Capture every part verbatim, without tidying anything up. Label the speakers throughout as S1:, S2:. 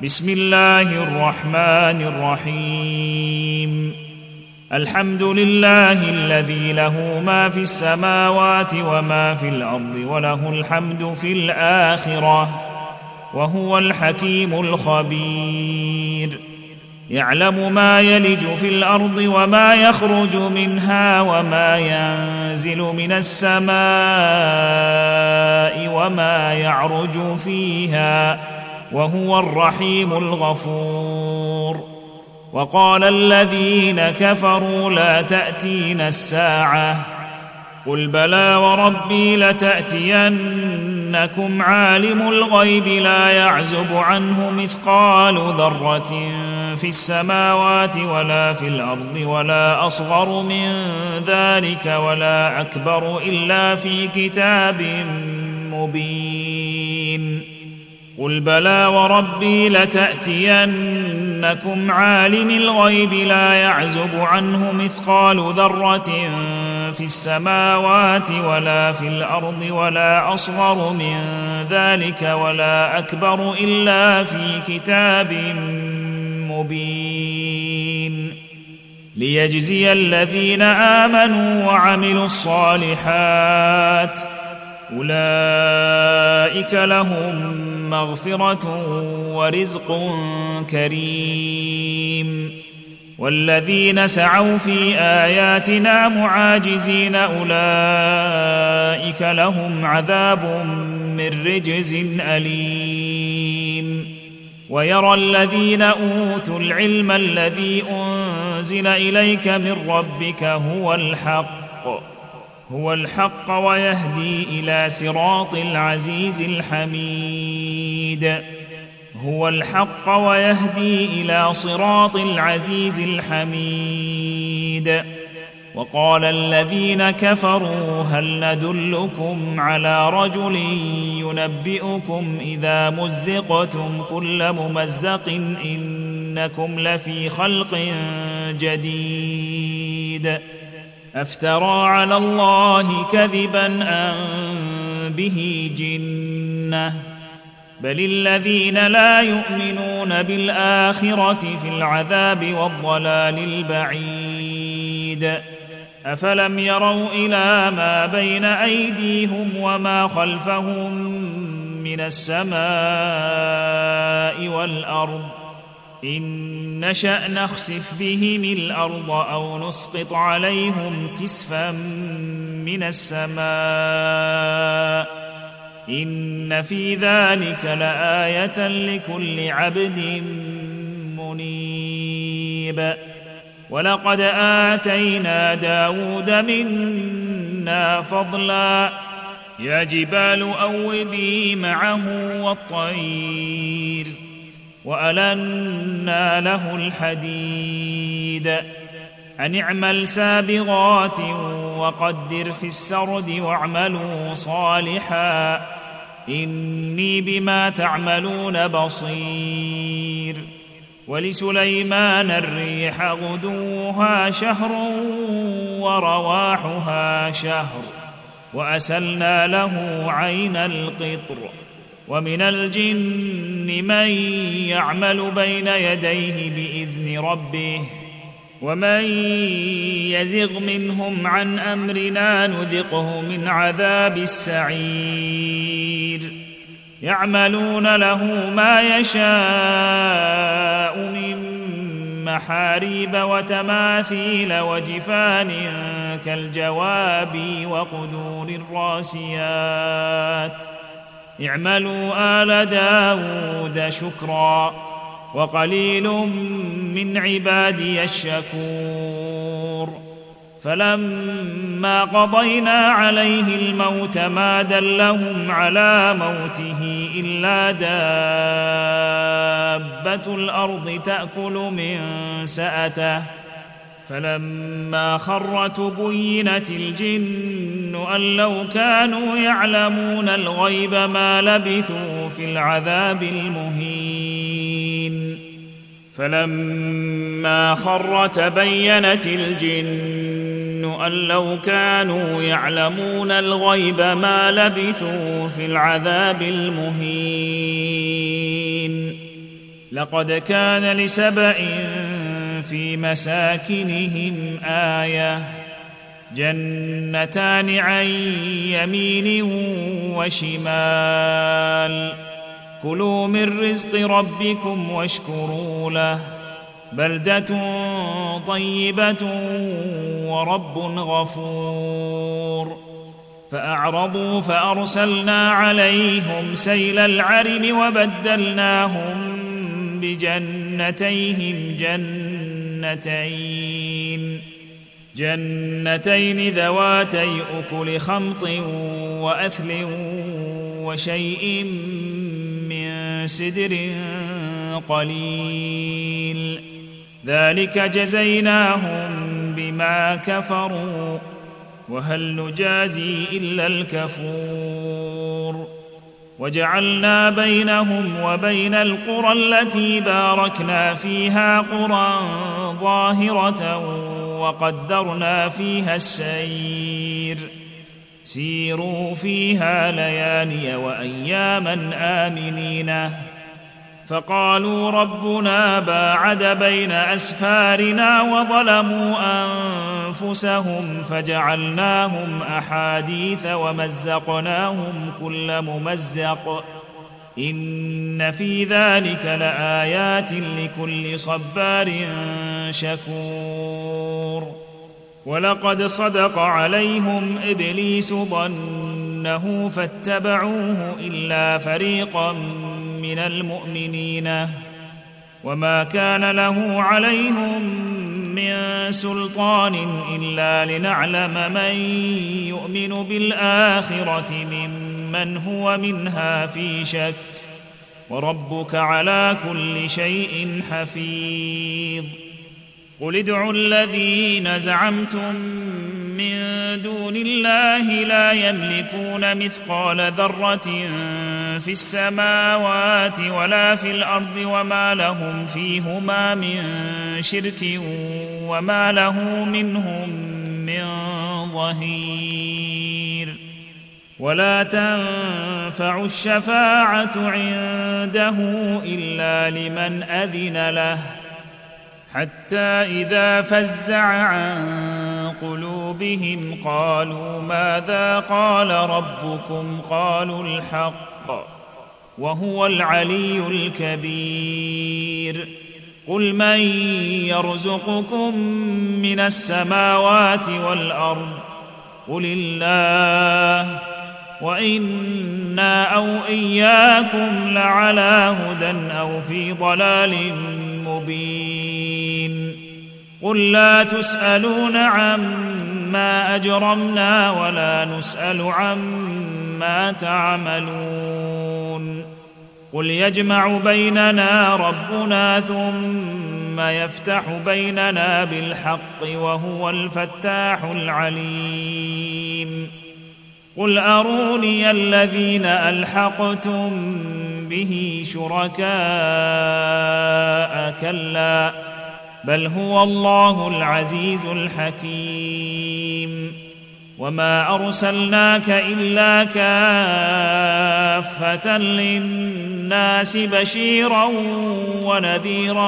S1: بسم الله الرحمن الرحيم. الحمد لله الذي له ما في السماوات وما في الأرض وله الحمد في الآخرة وهو الحكيم الخبير. يعلم ما يلج في الأرض وما يخرج منها وما ينزل من السماء وما يعرج فيها وهو الرحيم الغفور. وقال الذين كفروا لا تأتينا الساعة قل بلى وربي لتأتينكم عالم الغيب لا يعزب عنه مثقال ذرة في السماوات ولا في الأرض ولا أصغر من ذلك ولا أكبر إلا في كتاب مبين. قل بلى وربي لتأتينكم عالم الغيب لا يعزب عنه مثقال ذرة في السماوات ولا في الأرض ولا أصغر من ذلك ولا أكبر إلا في كتاب مبين. ليجزي الذين آمنوا وعملوا الصالحات أولئك لهم مغفرة ورزق كريم. والذين سعوا في آياتنا معاجزين أولئك لهم عذاب من رجز أليم. ويرى الذين أوتوا العلم الذي أنزل إليك من ربك هو الحق هو الحق ويهدي إلى صراط العزيز الحميد هو الحق ويهدي إلى صراط العزيز الحميد. وقال الذين كفروا هل ندلكم على رجل ينبئكم إذا مزقتم كل ممزق إنكم لفي خلق جديد أفترى على الله كذبا أم به جنة بل الذين لا يؤمنون بالآخرة في العذاب والضلال البعيد. أفلم يروا إلى ما بين أيديهم وما خلفهم من السماء والأرض إن نشأ نخسف بهم الأرض أو نسقط عليهم كسفا من السماء إن في ذلك لآية لكل عبد منيب. ولقد آتينا داود منا فضلا يا جبال أوبي معه والطير وألنا له الحديد أن اعمل سابغات وقدر في السرد واعملوا صالحا إني بما تعملون بصير. ولسليمان الريح غدوها شهر ورواحها شهر وأسلنا له عين القطر. ومن الجن من يعمل بين يديه بإذن ربه ومن يزغ منهم عن أمرنا نذقه من عذاب السعير. يعملون له ما يشاء من محاريب وتماثيل وجفان كالجواب وقدور الراسيات اعملوا آل داود شكرا وقليل من عبادي الشكور. فلما قضينا عليه الموت ما دلهم على موته إلا دابة الأرض تأكل من سأته فلما خر تبينت الجن أن لو كانوا يعلمون الغيب ما لبثوا في العذاب المهين. فلما خر تبينت الجن أن لو كانوا يعلمون الغيب ما لبثوا في العذاب المهين. لقد كان لسبإ في مساكنهم آية جنتان عن يمين وشمال كلوا من رزق ربكم واشكروا له بلدة طيبة ورب غفور فأعرضوا فأرسلنا عليهم سيل العرم وبدلناهم بجنتيهم جنتين جنتين ذواتي أكل خمط وأثل وشيء من سدر قليل ذلك جزيناهم بما كفروا وهل نجازي إلا الكفور وجعلنا بينهم وبين القرى التي باركنا فيها قرى ظاهرة وقدرنا فيها السير سيروا فيها ليالي وأياما آمنين فقالوا ربنا باعد بين أسفارنا وظلموا أنفسهم فجعلناهم أحاديث ومزقناهم كل ممزق إن في ذلك لآيات لكل صبار شكور ولقد صدق عليهم إبليس ظنه فاتبعوه إلا فريقا من المؤمنين وما كان له عليهم من سلطان إلا لنعلم من يؤمن بالآخرة ممن هو منها في شك وربك على كل شيء حفيظ قل ادعوا الذين زعمتم من دون الله لا يملكون مثقال ذرة في السماوات ولا في الأرض وما لهم فيهما من شرك وما له منهم من ظهير ولا تنفع الشفاعة عنده إلا لمن أذن له حتى إذا فزع عن قلوبهم قالوا ماذا قال ربكم قالوا الحق وهو العلي الكبير قل من يرزقكم من السماوات والأرض قل الله وإنا أو إياكم لعلى هدى أو في ضلال مبين قل لا تسألون عما أجرمنا ولا نسأل عما تعملون قل يجمع بيننا ربنا ثم يفتح بيننا بالحق وهو الفتاح العليم قل أروني الذين ألحقتم به شركاء كلا بل هو الله العزيز الحكيم وما أرسلناك إلا كافة للناس بشيرا ونذيرا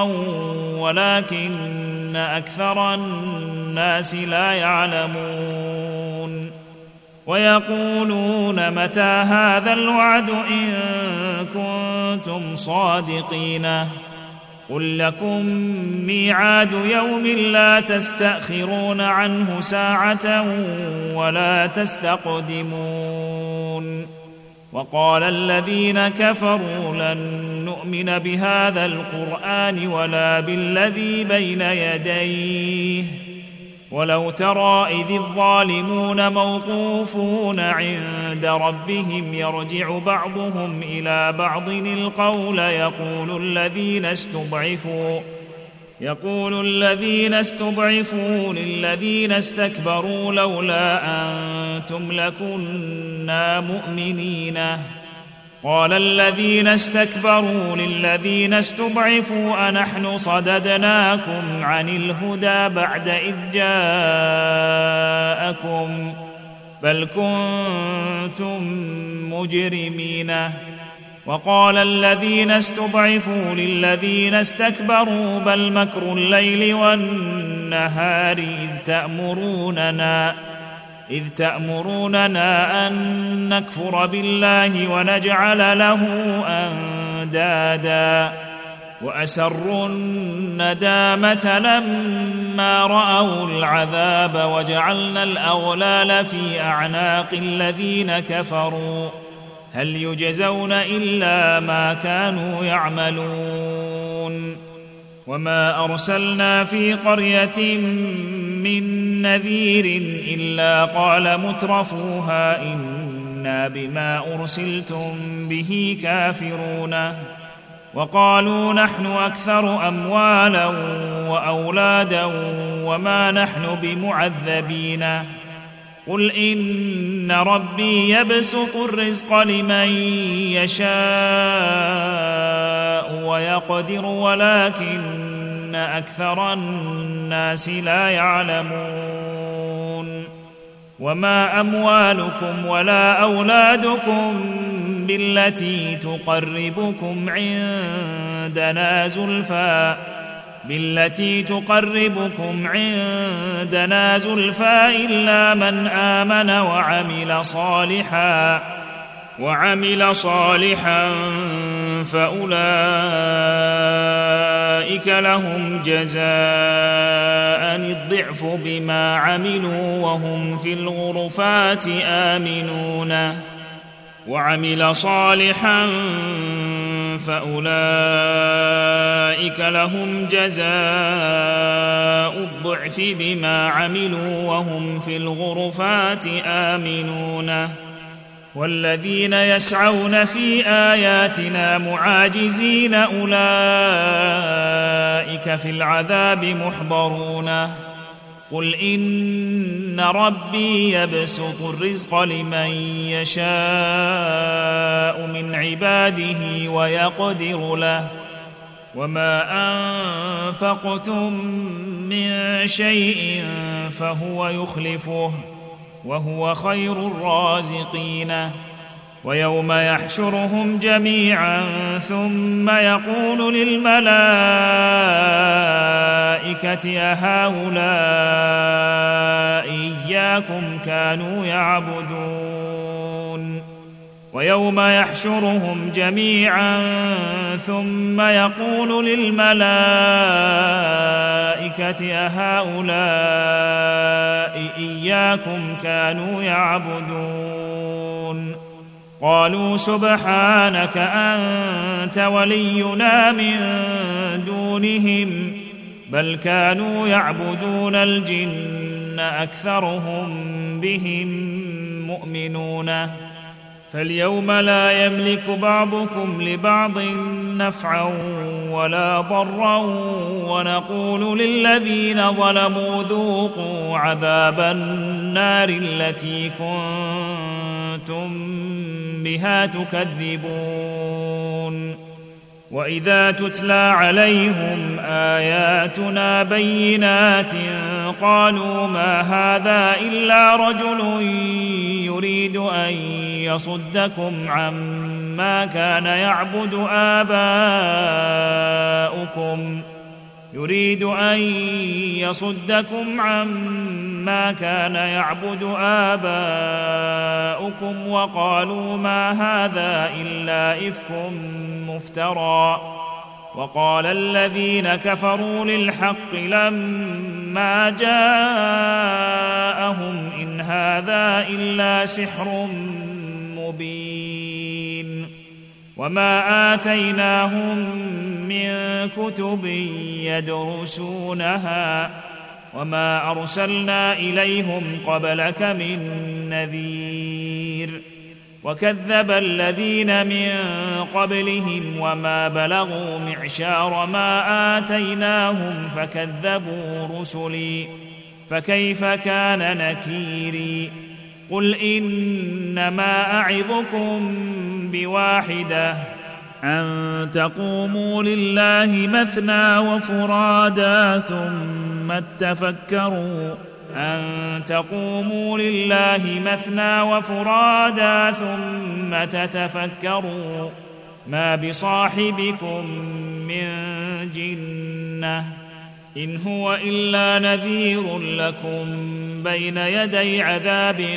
S1: ولكن أكثر الناس لا يعلمون ويقولون متى هذا الوعد إن كنتم صادقين قل لكم ميعاد يوم لا تستأخرون عنه ساعة ولا تستقدمون وقال الذين كفروا لن نؤمن بهذا القرآن ولا بالذي بين يديه ولو ترى إذ الظالمون موقوفون عند ربهم يرجع بعضهم إلى بعض القول يقول الذين استضعفوا يقول الذين استضعفوا للذين استكبروا لولا أنتم لكنا مؤمنين قال الذين استكبروا للذين استضعفوا أنحن صددناكم عن الهدى بعد إذ جاءكم بل كنتم مجرمين وقال الذين استضعفوا للذين استكبروا بل مكر الليل والنهار إذ تأمروننا إذ تأمروننا أن نكفر بالله ونجعل له أندادا وأسروا الندامة لما رأوا العذاب وجعلنا الأغلال في أعناق الذين كفروا هل يجزون إلا ما كانوا يعملون وما أرسلنا في قرية من نذير إلا قال مترفوها إنا بما أرسلتم به كافرون وقالوا نحن أكثر أموالا وأولادا وما نحن بمعذبين قل إن ربي يبسط الرزق لمن يشاء ويقدر ولكن أكثر الناس لا يعلمون وما أموالكم ولا أولادكم بالتي تقربكم عندنا زلفى بالتي تقربكم عندنا زلفى إلا من آمن وعمل صالحا وعمل صالحا فأولئك لهم جزاء الضعف بما عملوا وهم في الغرفات آمنون وعمل صالحا فأولئك لهم جزاء الضعف بما عملوا وهم في الغرفات آمنون والذين يسعون في آياتنا معاجزين أولئك في العذاب محضرون قل إن ربي يبسط الرزق لمن يشاء من عباده ويقدر له وما أنفقتم من شيء فهو يخلفه وهو خير الرازقين ويوم يحشرهم جميعا ثم يقول للملائكة أهؤلاء إياكم كانوا يعبدون ويوم يحشرهم جميعا ثم يقول للملائكة أهؤلاء إياكم كانوا يعبدون قالوا سبحانك أنت ولينا من دونهم بل كانوا يعبدون الجن أكثرهم بهم مؤمنون فاليوم لا يملك بعضكم لبعض نفعا ولا ضرا ونقول للذين ظلموا ذوقوا عذاب النار التي كنتم بها تكذبون وإذا تتلى عليهم آياتنا بينات قالوا ما هذا إلا رجل يريد أن يصدكم عما كان يعبد آباؤكم يريد أن يصدكم عما كان يعبد آباؤكم وقالوا ما هذا إلا إفك مفترى وقال الذين كفروا للحق لما جاءهم إن هذا إلا سحر مبين وما آتيناهم من كتب يدرسونها وما أرسلنا إليهم قبلك من نذير وكذب الذين من قبلهم وما بلغوا معشار ما آتيناهم فكذبوا رسلي فكيف كان نكيري قل إنما أعظكم بواحدة أن تقوموا لله مثنى وفرادا ثم تفكروا أن تقوموا لله مثنى وفرادا ثم تتفكروا ما بصاحبكم من جنة إن هو إلا نذير لكم بين يدي عذاب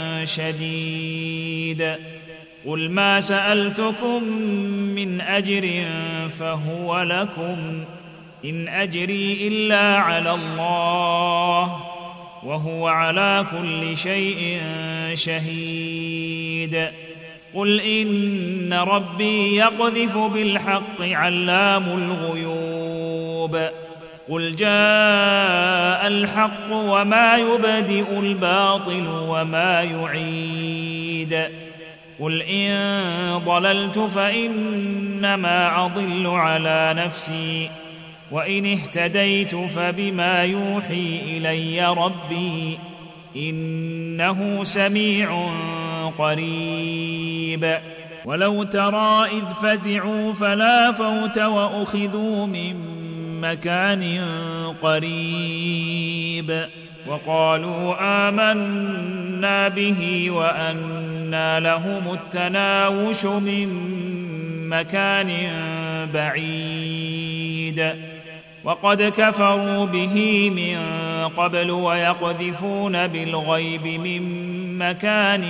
S1: شديد قل ما سألتكم من أجر فهو لكم إن أجري إلا على الله وهو على كل شيء شهيد قل إن ربي يقذف بالحق علام الغيوب قل جاء الحق وما يبدئ الباطل وما يعيد قل إن ضللت فإنما أضل على نفسي وإن اهتديت فبما يوحي إلي ربي إنه سميع قريب ولو ترى إذ فزعوا فلا فوت وأخذوا من مكان قريب وقالوا آمنا به وأنى لهم التناوش من مكان بعيد وقد كفروا به من قبل ويقذفون بالغيب من مكان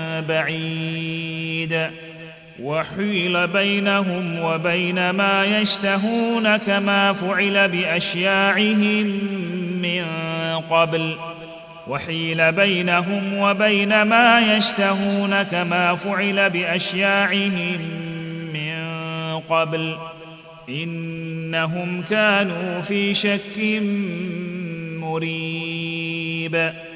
S1: بعيد وحيل بينهم وبين ما يشتهون كما فعل بأشياعهم من قبل وحيل بينهم وبين ما يشتهون كما فعل بأشياعهم من قبل إنهم كانوا في شك مريب